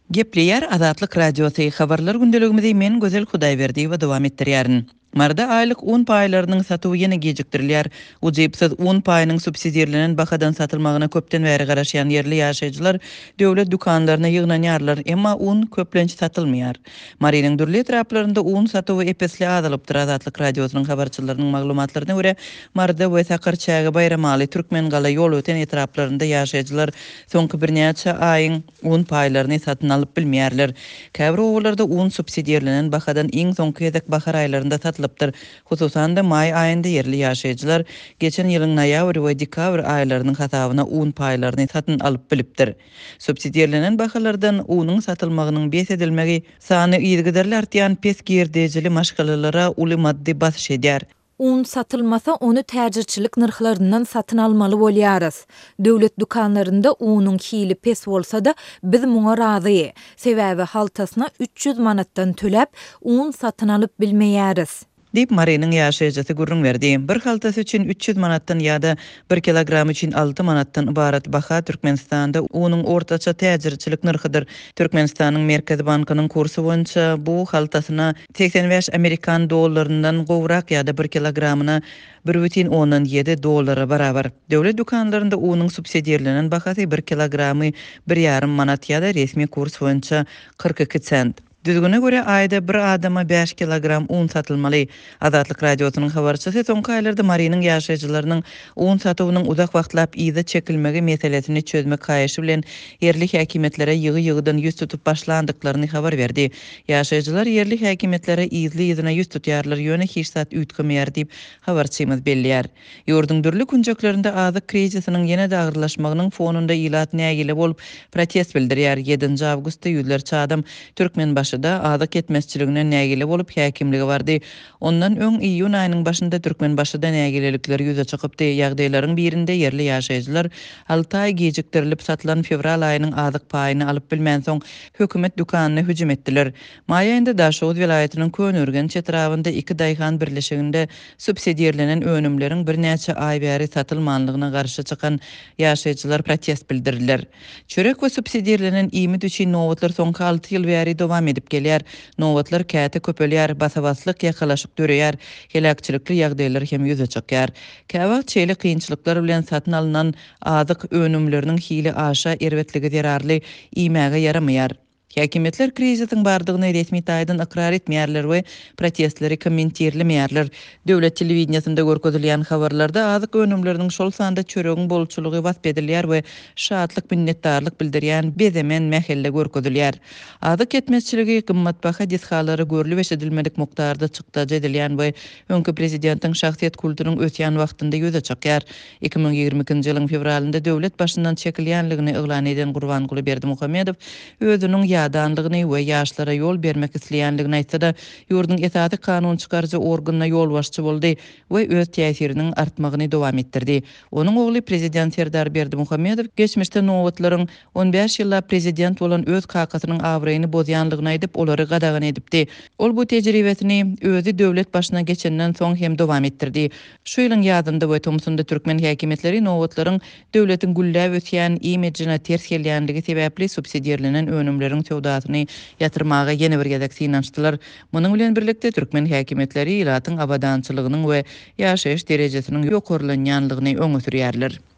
Gepleyer Azatlyk Radiosu habarlar gündeligimizi men Gözel Hudaýberdi we dowam etdirýärin. Marda aylyk un paýlarynyň satywy ýene gejikdirilýär. Ujypsyz un paýynyň subsidiýerlenen bakadan satylmagyna köpden bäri garaşýan yerli ýaşaýjylar döwlet dukanlaryna ýygnanýarlar, emma un köplençe satylmaýar. Mariniň dürli etraplarynda un satywy epesli azalypdyr. Azatlyk Radiosynyň habarçylarynyň maglumatlaryna görä, Marda we Sakarçaga Bayramaly Türkmen gala ýol öten etraplarynda ýaşaýjylar soňky birnäçe aýyň un paýlaryny satyn alyp bilmeýärler. Käbir owullarda un subsidiýerlenen bakadan iň soňky ýedek bahar aýlarynda satylýar. Hususan da may ayında yerli ýaşaýjylar geçen ýylyň noýabr we dekabr aýlarynyň hasabyna un paýlaryny satyn alyp bilipdir. Subsidiýerlenen bahalardan unyň satylmagynyň beş edilmegi sany ýygydarly artýan pes girdejili maşgalalara uly maddi basyş edýär. Un satılmasa onu täjirçilik narxlarından satın almaly bolýarys. Döwlet dukanlarında unun hili pes bolsa-da biz muňa razy. Sebäbi haltasyna 300 manatdan töläp un satın alyp bilmeýäris. Dip Mariniň ýaşaýjysy gurrun berdi. Bir haltasy üçin 300 manatdan ýa-da 1 kilogram üçin 6 manatdan ibarat baha Türkmenistanda unyň ortaça täjirçilik narxydyr. Türkmenistanyň Merkezi Bankynyň kursy boýunça bu haltasyna 85 Amerikan dollarynyň gowrak ýa-da 1 kilogramyna 1,7 dollara barabar. Döwlet dukanlarynda unyň subsidiýerlenen bahasy 1 kilogramy 1,5 manat ýa-da resmi kurs boýunça 42 sent. Düzgüne göre ayda bir adama 5 kilogram un satylmaly. Azatlyk Radiosynyň habarçysy soňky aýlarda Mariniň ýaşaýjylarynyň un satywynyň uzak wagtlap ýyda çekilmegi meselesini çözmek haýaşy bilen yerli häkimetlere ýygy-ýygydan ýüz tutup başlandyklaryny habar berdi. Ýaşaýjylar yerli häkimetlere ýyzyna ýüz tutýarlar, ýöne hiç zat üýtgemeýär diýip habarçymyz belliýär. Ýurdun dürli kunjaklarynda azyk krizisynyň ýene-de agyrlaşmagynyň fonunda ilat nägile bolup protest bildirýär. 7 awgustda ýüzlerçe adam Türkmen da azyk etmezçiligine nägile bolup häkimligi bardy. Ondan öň iýun aýynyň başynda Türkmen başyda nägilelikler ýüze çykypdy. Ýagdaýlaryň birinde yerli ýaşaýjylar 6 aý gejikdirilip satylan fevral aýynyň azyk paýyny alyp bilmän soň hökümet dukanyna hüjüm etdiler. May aýynda Daşowut vilayatynyň Könürgen çetrawynda 2 daýhan birleşiginde subsidiýerlenen önümleriň birnäçe aý bäri satylmanlygyna garşy çykan ýaşaýjylar protest bildirdiler. Çörek we subsidiýerlenen iýmit üçin nowatlar soňky 6 ýyl bäri dowam edip gelýär. Nowatlar käte köpelýär, basawaslyk ýakalaşyk döreýär, helakçylykly ýagdaýlar hem ýüze çykýar. Käwagt çeýli kynçylyklar bilen satyn alynan azyk önümleriniň hili aşa erwetligi zerarly iýmäge yaramaýar. Häkimetler krizisyň bardygyny resmi taýdan ikrar etmeýärler we protestleri kommentirlemeýärler. Döwlet telewizionyasynda görkezilýän habarlarda azyk önümleriniň şol sanda çöregiň bolçulugy wasp edilýär we şatlyk minnetdarlyk bildirýän bezemen mähelle görkezilýär. Azyk etmezçiligi gymmatbaha dishalary görülip eşidilmelik mukdarda çykdaja edilýän we öňkü prezidentiň şahsiýet kulturynyň ötýän wagtynda ýüze çykýar. 2022-nji ýylyň fevralynda döwlet başyndan çekilýänligini eglan eden Gurbanguly Berdimuhammedow özüniň ýadanlygyny we ýaşlara ýol bermek isleýänligini aýtsa-da, ýurdun esasy kanun çykarjy organyna ýolbaşçy boldy we öz täsiriniň artmagyny dowam etdirdi. Onuň ogly prezident Serdar Berdimuhammedow geçmişde nowatlaryň 15 ýylla prezident bolan öz kakasynyň awraýyny bozýanlygyny aýdyp olary gadagan edipdi. Ol bu tejribesini özü döwlet başyna geçenden soň hem dowam etdirdi. Şu ýylyň ýazynda we tumsunda türkmen häkimetleri nowatlaryň döwletiň güllä ötýän imidjine ters gelýänligi sebäpli subsidiýerlenen önümleriň sowdasyny ýatyrmaga ýene bir gezek synançdylar. Munyň bilen birlikde türkmen häkimetleri ilatyň abadançylygynyň we ýaşaýyş derejesiniň ýokurlanýanlygyny öňe sürýärler.